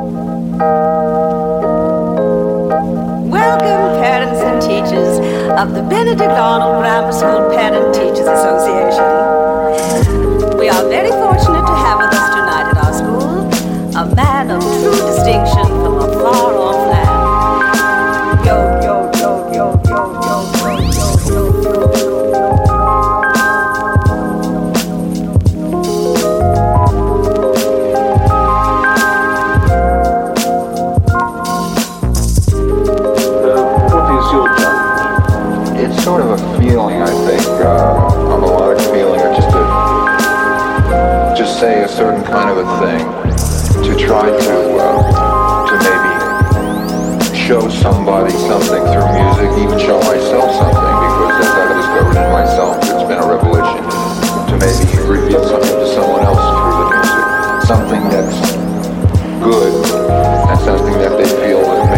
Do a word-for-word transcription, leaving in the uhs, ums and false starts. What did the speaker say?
Welcome, parents and teachers of the Benedict Arnold Grammar School Parent Teachers Association. We are very fortunate to have with us tonight at our school a man of true distinction from a far-off land. Yo, yo, yo, yo, yo, yo, yo, yo, yo, yo, yo. Sort of a feeling, I think, uh, a melodic feeling, or just to just say a certain kind of a thing, to try to uh, to maybe show somebody something through music, even show myself something, because as I've discovered in myself, it's been a revelation to maybe reveal something to someone else through the music, something that's good, and something that they feel is